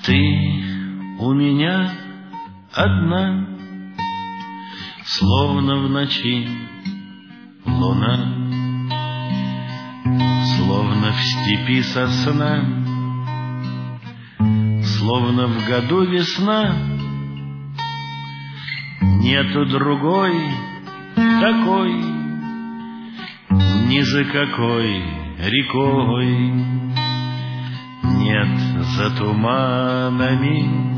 Ты у меня одна, словно в ночи луна, словно в степи сосна, словно в году весна. Нету другой такой, ни за какой рекой. Нет за туманами,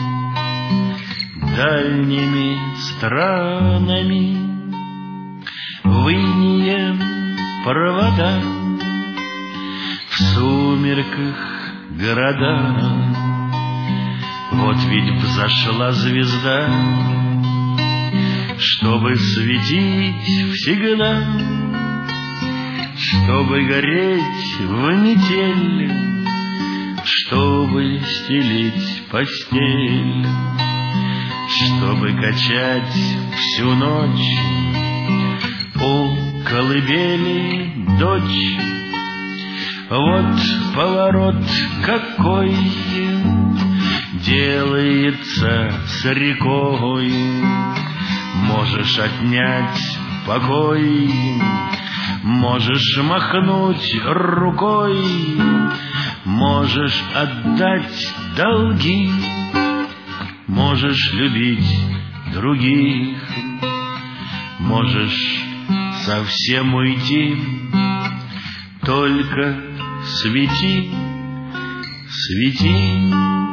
дальними странами, в инее провода, в сумерках города. Вот ведь взошла звезда, чтобы светить всегда, чтобы гореть в метель, чтобы стелить постель, чтобы качать всю ночь у колыбели дочь. Вот поворот какой делается с рекой. Можешь отнять покой, можешь махнуть рукой, можешь отдать долги, можешь любить других, можешь совсем уйти. Только свети, свети.